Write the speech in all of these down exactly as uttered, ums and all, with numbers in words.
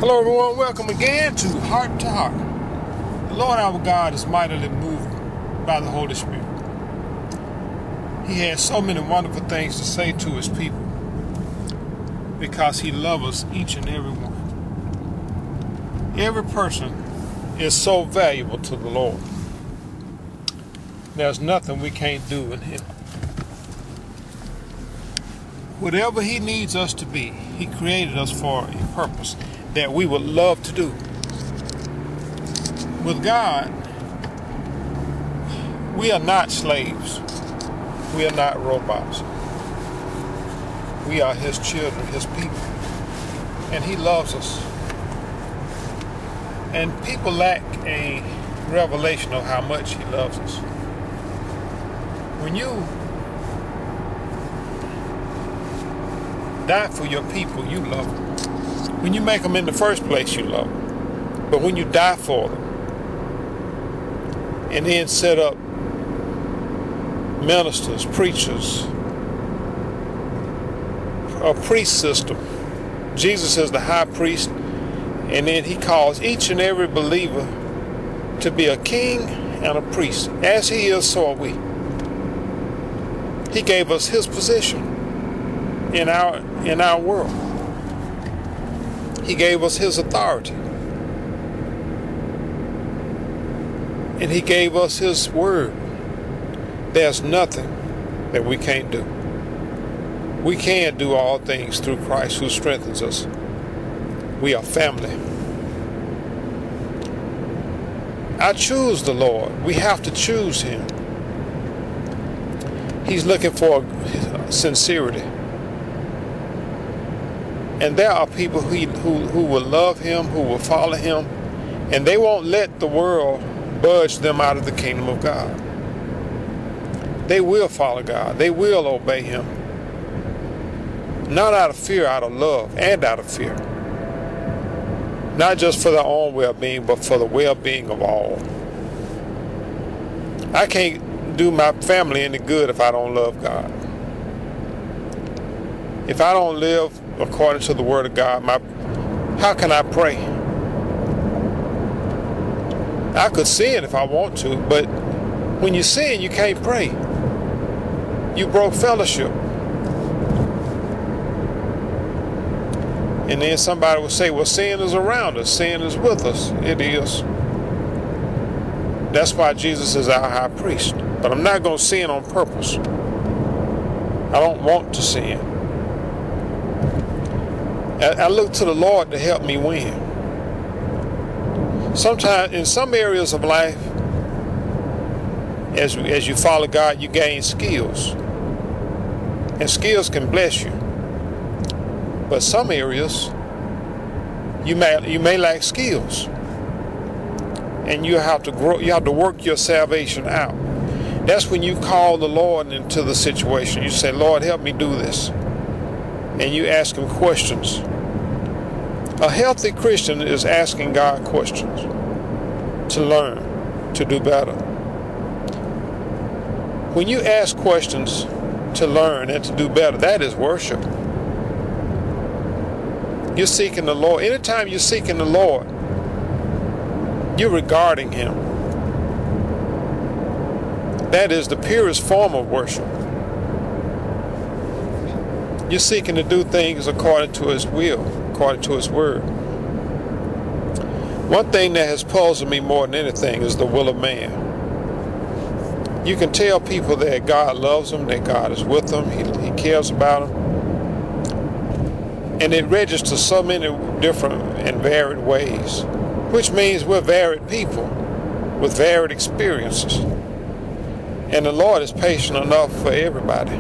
Hello everyone, welcome again to Heart to Heart. The Lord our God is mightily moved by the Holy Spirit. He has so many wonderful things to say to his people because he loves us, each and every one. Every person is so valuable to the Lord. There's nothing we can't do in him. Whatever he needs us to be, he created us for a purpose that we would love to do. With God, we are not slaves. We are not robots. We are his children, his people. And he loves us. And people lack a revelation of how much he loves us. When you die for your people, you love them. When you make them in the first place, you love them. But when you die for them, and then set up ministers, preachers, a priest system. Jesus is the high priest, and then he calls each and every believer to be a king and a priest. As he is, so are we. He gave us his position in our in our world. He gave us his authority. And he gave us his word. There's nothing that we can't do. We can do all things through Christ who strengthens us. We are family. I choose the Lord. We have to choose him. He's looking for sincerity. And there are people who, who, who will love him, who will follow him, and they won't let the world budge them out of the kingdom of God. They will follow God. They will obey him. Not out of fear, out of love, and out of fear. Not just for their own well-being, but for the well-being of all. I can't do my family any good if I don't love God. If I don't live according to the word of God, my, how can I pray? I could sin if I want to, but when you sin, you can't pray. You broke fellowship. And then somebody will say, well, sin is around us. Sin is with us. It is. That's why Jesus is our high priest. But I'm not going to sin on purpose. I don't want to sin. I look to the Lord to help me win. Sometimes, in some areas of life, as, as you follow God, you gain skills. And skills can bless you. But some areas, you may, you may lack skills. And you have to grow, you have to work your salvation out. That's when you call the Lord into the situation. You say, Lord, help me do this. And you ask him questions. A healthy Christian is asking God questions to learn, to do better. When you ask questions to learn and to do better, that is worship. You're seeking the Lord. Anytime you're seeking the Lord, you're regarding him. That is the purest form of worship. You're seeking to do things according to his will, according to his word. One thing that has puzzled me more than anything is the will of man. You can tell people that God loves them, that God is with them, he, he cares about them. And it registers so many different and varied ways, which means we're varied people with varied experiences. And the Lord is patient enough for everybody.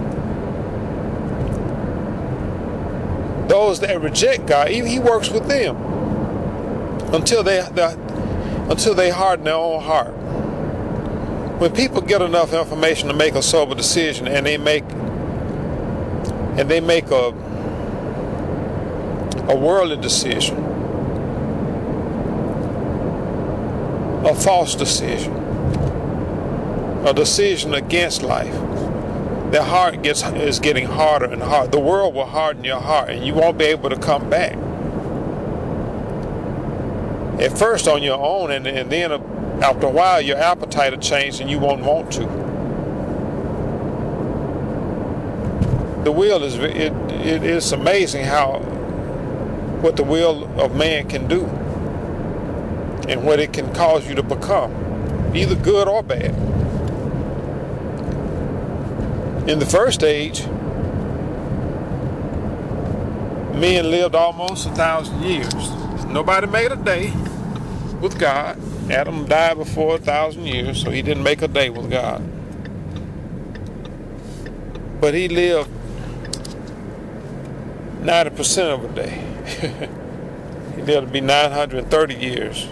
Those that reject God, he, he works with them until they, they until they harden their own heart. When people get enough information to make a sober decision, and they make and they make a a worldly decision, a false decision, a decision against life, their heart gets is getting harder and harder. The world will harden your heart, and you won't be able to come back. at first on your own, and, and then after a while your appetite will change and you won't want to. The will is it, it is amazing how what the will of man can do and what it can cause you to become, either good or bad. In the first age, men lived almost a thousand years. Nobody made a day with God. Adam died before a thousand years, so he didn't make a day with God. But he lived ninety percent of a day. He lived to be nine hundred thirty years.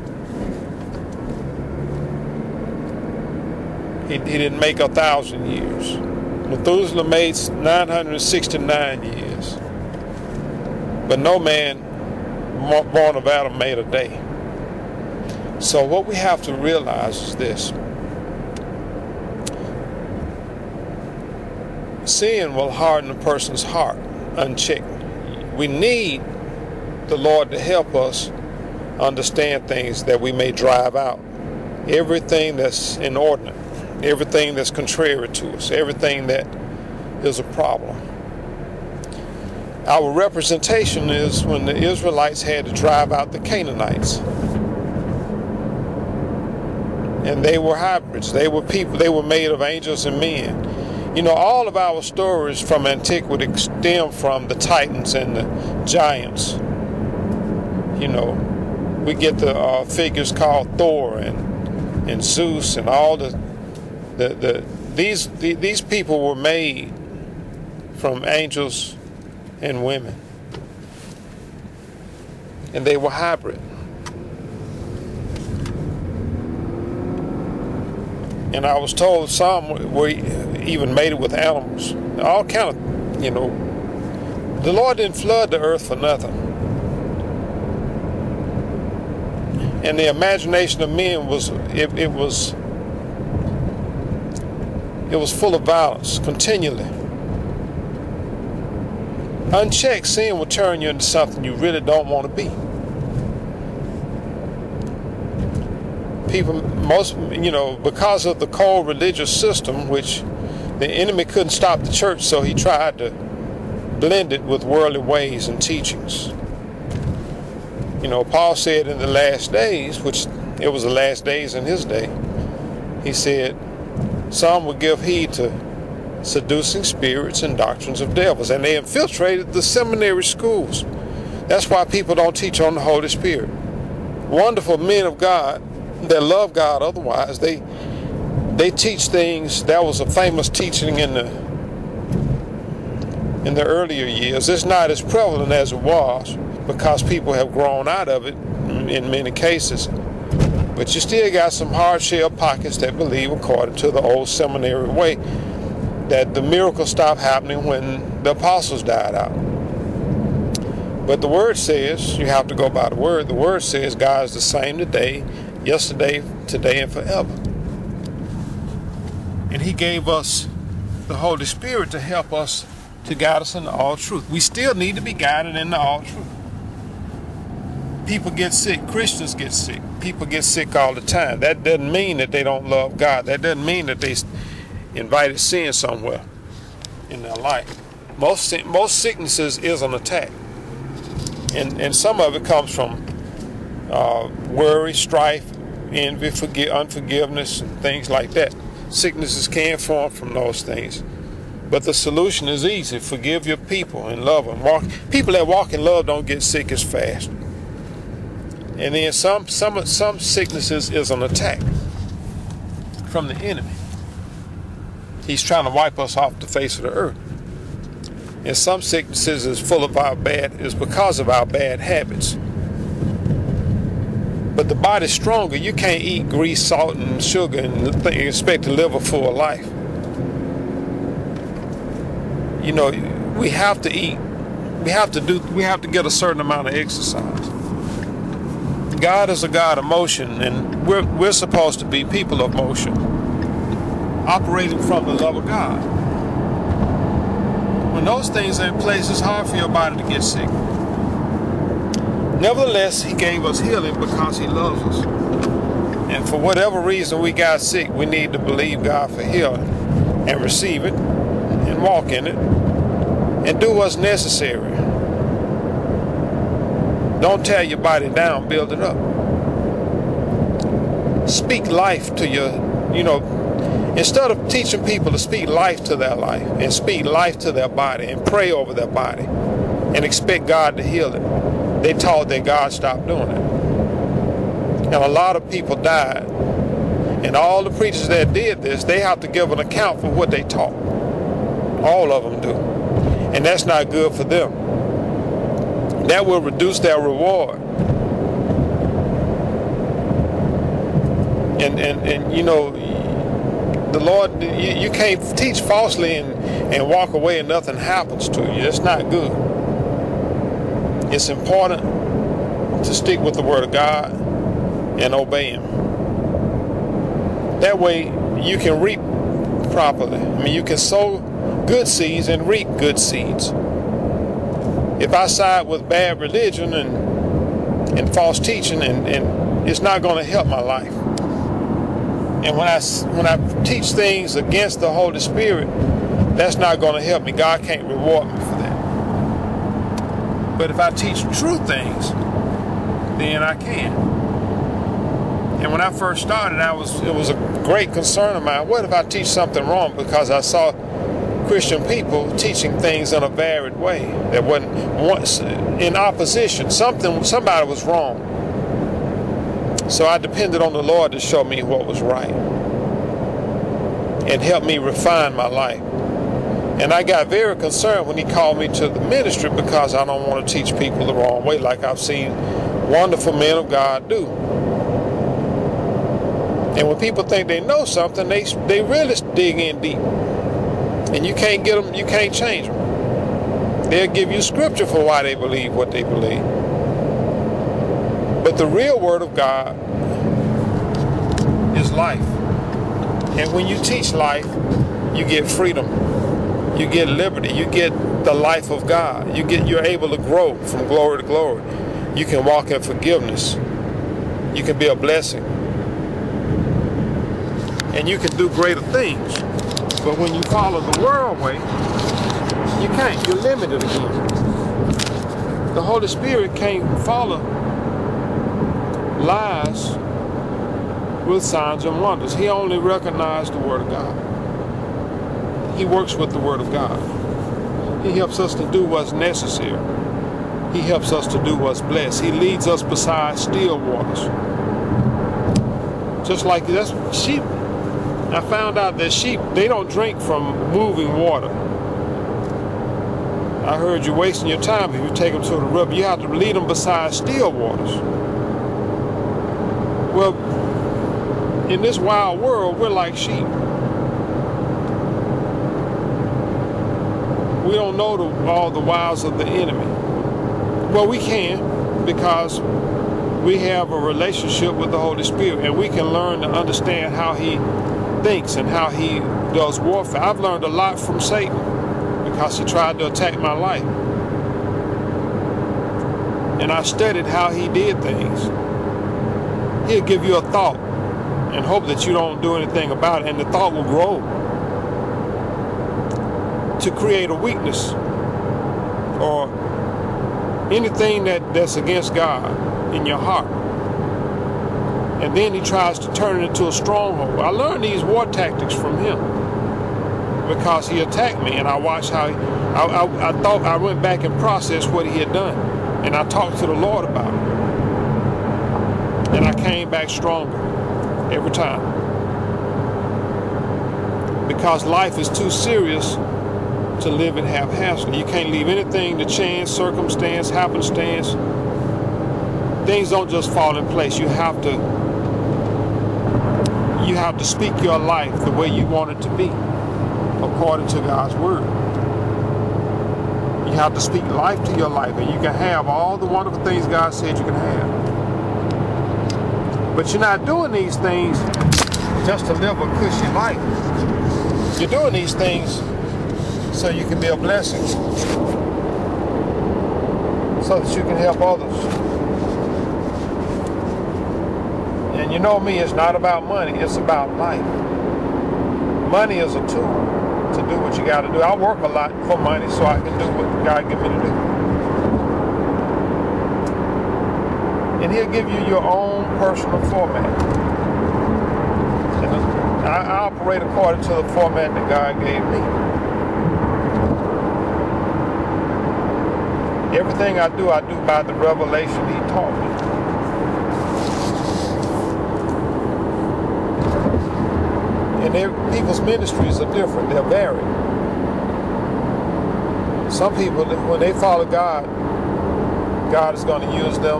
He, he didn't make a thousand years. Methuselah made nine hundred sixty-nine years. But no man born of Adam made a day. So what we have to realize is this. Sin will harden a person's heart unchecked. We need the Lord to help us understand things that we may drive out. Everything that's inordinate, everything that's contrary to us, everything that is a problem. Our representation is when the Israelites had to drive out the Canaanites. And they were hybrids. They were people. They were made of angels and men. You know, all of our stories from antiquity stem from the Titans and the giants. You know, we get the uh, figures called Thor and and Zeus and all the the the these the, these people were made from angels and women, and they were hybrid. And I was told some were even made it with animals. All kind of, you know. The Lord didn't flood the earth for nothing. And the imagination of men was it, it was it was full of violence continually. Unchecked, sin will turn you into something you really don't want to be. People, most, you know, because of the cold religious system, which the enemy couldn't stop the church, so he tried to blend it with worldly ways and teachings. You know, Paul said in the last days, which it was the last days in his day, he said, some would give heed to seducing spirits and doctrines of devils, and they infiltrated the seminary schools. That's why people don't teach on the Holy Spirit. Wonderful men of God that love God otherwise, they they teach things. That was a famous teaching in the in the earlier years. It's not as prevalent as it was because people have grown out of it in many cases. But you still got some hard shell pockets that believe, according to the old seminary way, that the miracle stopped happening when the apostles died out. But the word says, you have to go by the word, the word says God is the same today, yesterday, today, and forever. And he gave us the Holy Spirit to help us to guide us into all truth. We still need to be guided into all truth. People get sick. Christians get sick. People get sick all the time. That doesn't mean that they don't love God. That doesn't mean that they invited sin somewhere in their life. Most most sicknesses is an attack. And, and some of it comes from uh, worry, strife, envy, forgive, unforgiveness, and things like that. Sicknesses can form from those things. But the solution is easy. Forgive your people and love them. Walk, people that walk in love don't get sick as fast. And then some, some, some sicknesses is an attack from the enemy. He's trying to wipe us off the face of the earth. And some sicknesses is full of our bad, is because of our bad habits. But the body's stronger. You can't eat grease, salt, and sugar and expect to live a full life. You know, we have to eat. We have to do. We have to get a certain amount of exercise. God is a God of motion, and we're we're supposed to be people of motion, operating from the love of God. When those things are in place, it's hard for your body to get sick. Nevertheless, he gave us healing because he loves us. And for whatever reason we got sick, we need to believe God for healing and receive it and walk in it and do what's necessary. Don't tear your body down, build it up. Speak life to your, you know, instead of teaching people to speak life to their life and speak life to their body and pray over their body and expect God to heal it, they taught that God stopped doing it. And a lot of people died. And all the preachers that did this, they have to give an account for what they taught. All of them do. And that's not good for them. That will reduce their reward. And, and, and you know, the Lord, you, you can't teach falsely and, and walk away and nothing happens to you. It's not good. It's important to stick with the Word of God and obey Him. That way you can reap properly. I mean, you can sow good seeds and reap good seeds. If I side with bad religion and, and false teaching, and, and it's not going to help my life. And when I, when I teach things against the Holy Spirit, that's not going to help me. God can't reward me for that. But if I teach true things, then I can. And when I first started, I was it was a great concern of mine. What if I teach something wrong? Because I saw Christian people teaching things in a varied way that wasn't once in opposition. Something, somebody was wrong. So I depended on the Lord to show me what was right and help me refine my life. And I got very concerned when He called me to the ministry, because I don't want to teach people the wrong way like I've seen wonderful men of God do. And when people think they know something, they they really dig in deep. And you can't get them, you can't change them. They'll give you scripture for why they believe what they believe. But the real Word of God is life. And when you teach life, you get freedom. You get liberty. You get the life of God. You get, you're able to grow from glory to glory. You can walk in forgiveness. You can be a blessing. And you can do greater things. But when you follow the world way, you can't. You're limited again. The Holy Spirit can't follow lies with signs and wonders. He only recognized the Word of God. He works with the Word of God. He helps us to do what's necessary. He helps us to do what's blessed. He leads us beside still waters. Just like that's sheep. I found out that sheep, they don't drink from moving water. I heard you're wasting your time if you take them to the river. You have to lead them beside still waters. Well, in this wild world, we're like sheep. We don't know the, all the wiles of the enemy. Well, we can, because we have a relationship with the Holy Spirit, and we can learn to understand how He thinks and how He does warfare. I've learned a lot from Satan because he tried to attack my life. And I studied how he did things. He'll give you a thought and hope that you don't do anything about it, and the thought will grow to create a weakness or anything that, that's against God in your heart. And then he tries to turn it into a stronghold. I learned these war tactics from him because he attacked me, and I watched how he, I, I, I thought I went back and processed what he had done, and I talked to the Lord about it, and I came back stronger every time, because life is too serious to live it haphazardly. You can't leave anything to chance, circumstance, happenstance. Things don't just fall in place. You have to you have to speak your life the way you want it to be, according to God's word. You have to speak life to your life, and you can have all the wonderful things God said you can have. But you're not doing these things just to live a cushy life. You're doing these things so you can be a blessing, so that you can help others. And you know me, it's not about money, it's about life. Money is a tool to do what you got to do. I work a lot for money so I can do what God give me to do. And he'll give you your own personal format. And I, I operate according to the format that God gave me. Everything I do, I do by the revelation he taught me. And people's ministries are different. They're varied. Some people, when they follow God, God is going to use them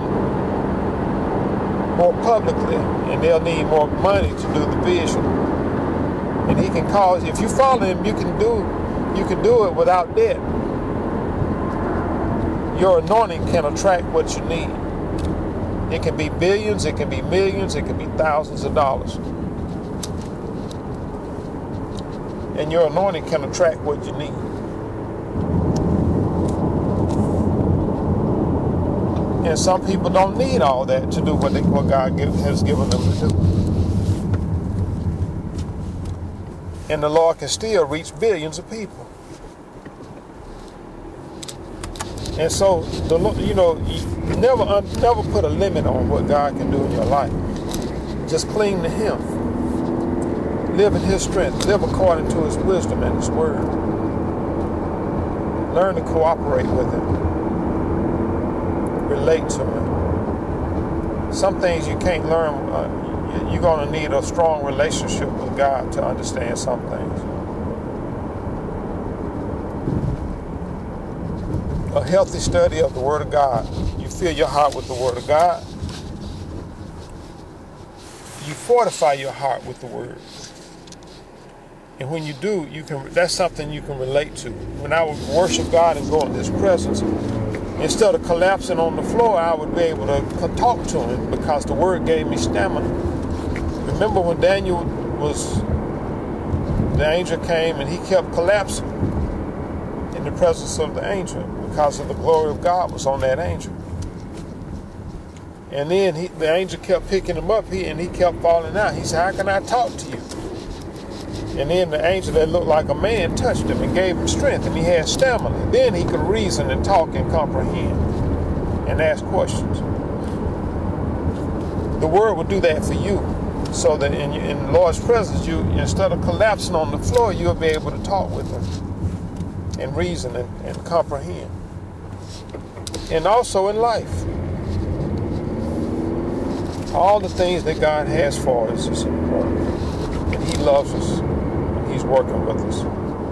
more publicly, and they'll need more money to do the vision. And he can cause, if you follow him, you can do, you can do it without debt. Your anointing can attract what you need. It can be billions, it can be millions, it can be thousands of dollars. And your anointing can attract what you need. And some people don't need all that to do what, they, what God give, has given them to do. And the Lord can still reach billions of people. And so, the you know, you never never put a limit on what God can do in your life. Just cling to him. Live in his strength. Live according to his wisdom and his word. Learn to cooperate with him. Relate to him. Some things you can't learn. Uh, you're going to need a strong relationship with God to understand some things. A healthy study of the Word of God. You fill your heart with the Word of God. You fortify your heart with the Word. And when you do, you can. That's something you can relate to. When I would worship God and go in his presence, instead of collapsing on the floor, I would be able to talk to him because the Word gave me stamina. Remember when Daniel was, the angel came and he kept collapsing in the presence of the angel because of the glory of God was on that angel. And then he, the angel kept picking him up he, and he kept falling out. He said, how can I talk to you? And then the angel that looked like a man touched him and gave him strength, and he had stamina. Then he could reason and talk and comprehend and ask questions. The Word will do that for you, so that in, in the Lord's presence, you instead of collapsing on the floor, you'll be able to talk with him and reason and, and comprehend. And also in life, all the things that God has for us is important. And he loves us. He's working with us.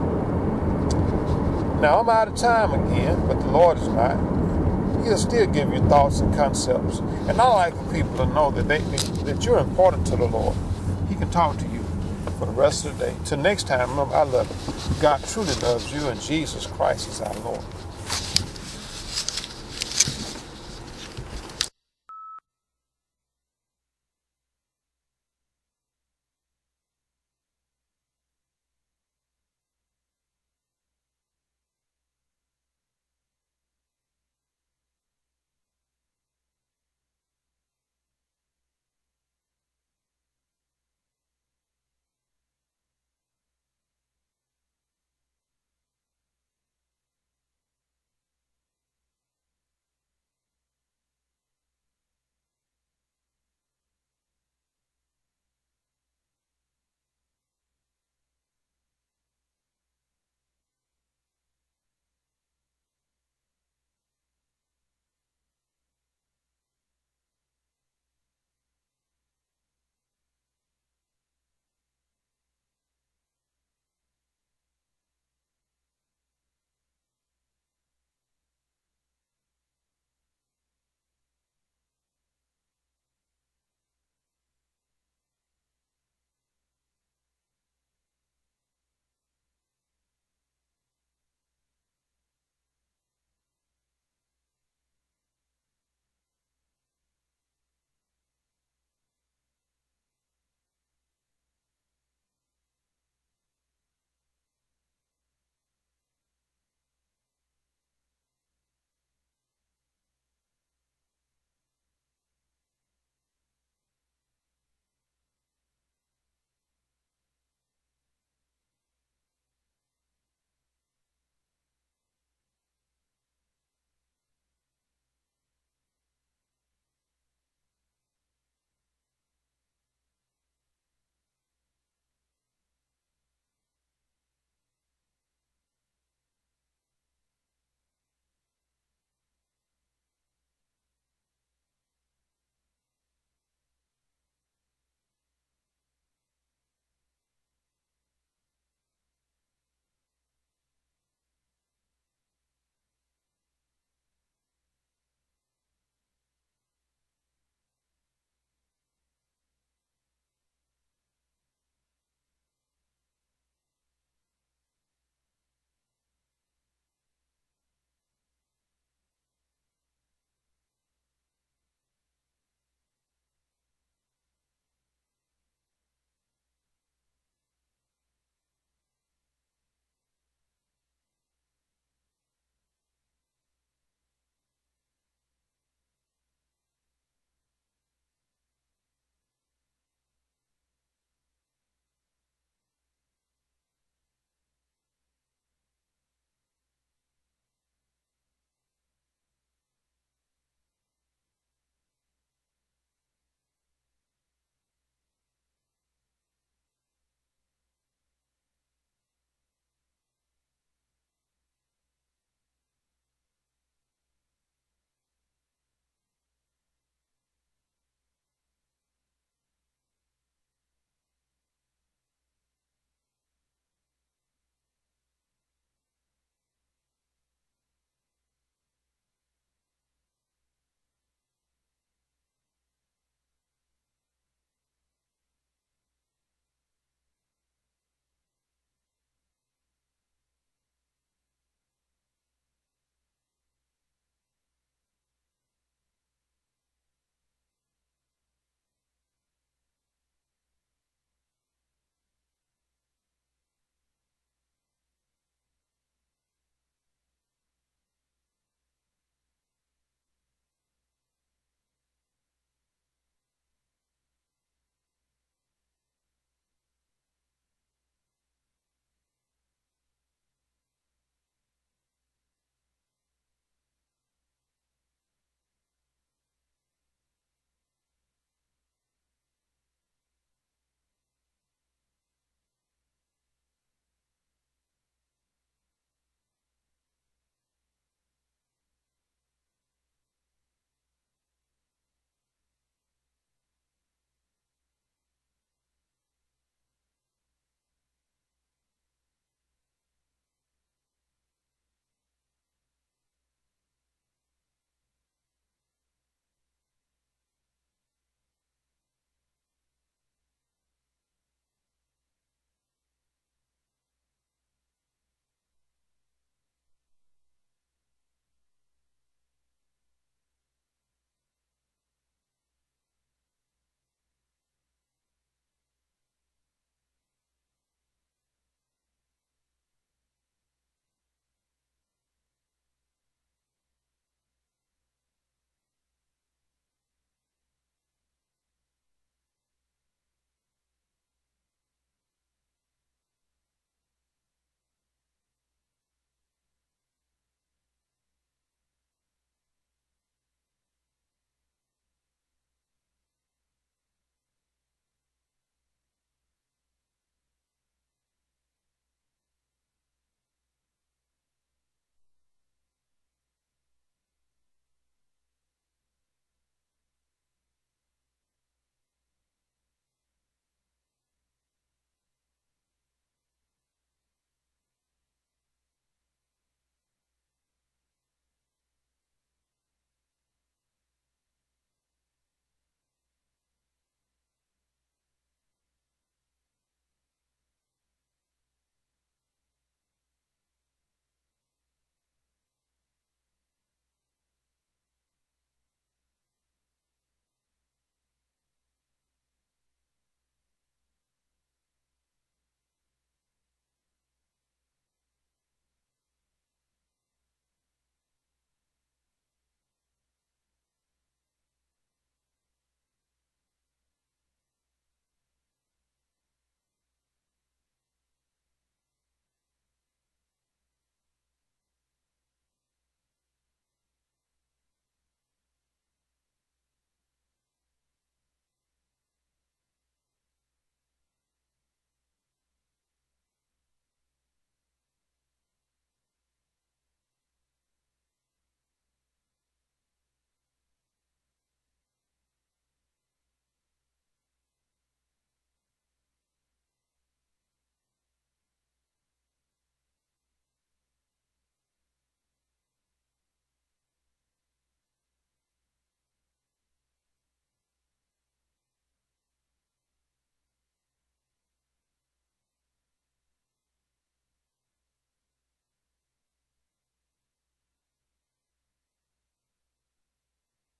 Now, I'm out of time again, but the Lord is not. He'll still give you thoughts and concepts. And I like for people to know that, they, that you're important to the Lord. He can talk to you for the rest of the day. Till next time, remember, I love you. God truly loves you, and Jesus Christ is our Lord.